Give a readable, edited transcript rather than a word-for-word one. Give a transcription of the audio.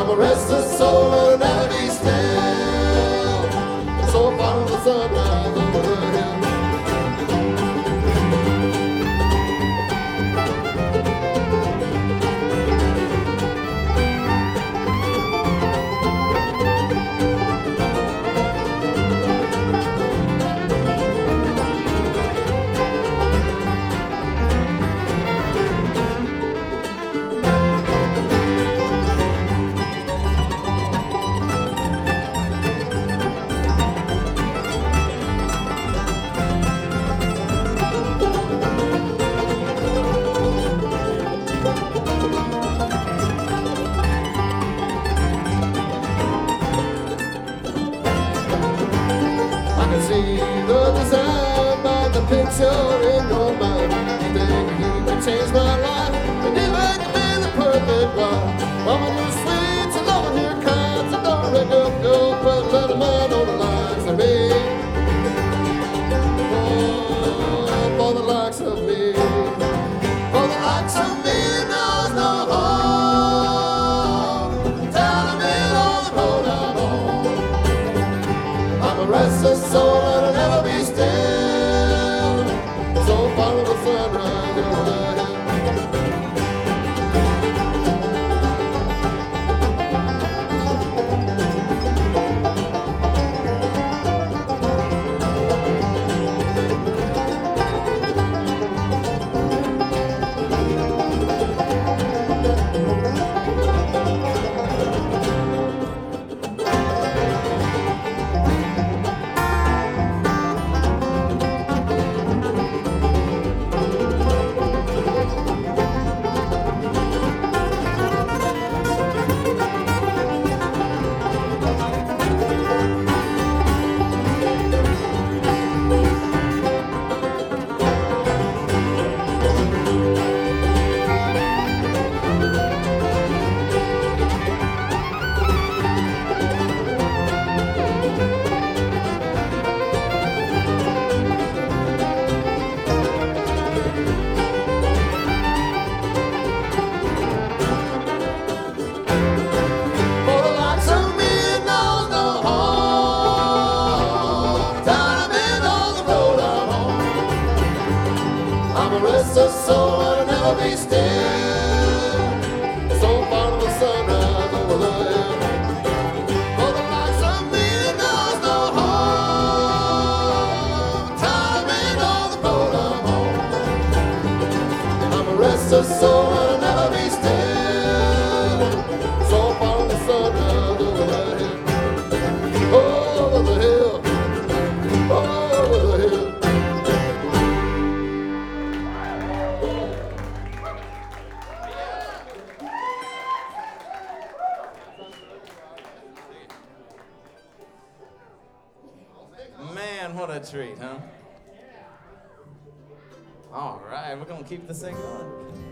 I'm a restless soul that'll never be still. So follow the sunrise over the hill. See the design by the picture in your mind. You think you can change my life, and you like to be the perfect wife. Mama, you're sweet, so loving your kind, so don't wreck up your put a little man on the likes of me. Oh, for the likes of me. For the likes of me, knows no harm. Telling me on the road I'm on. I'm a restless soul that'll never be still. So follow the sunrise over the hill. Restless soul that'll never be still. So follow the sunrise over the hill. For the likes of me that knows no harm. Time ain't on the road I'm on. I'm a restless soul that'll never be still. So follow the sunrise over the hill. Over the hill. Over the hill. Man, what a treat, huh? All right, we're going to keep this thing going.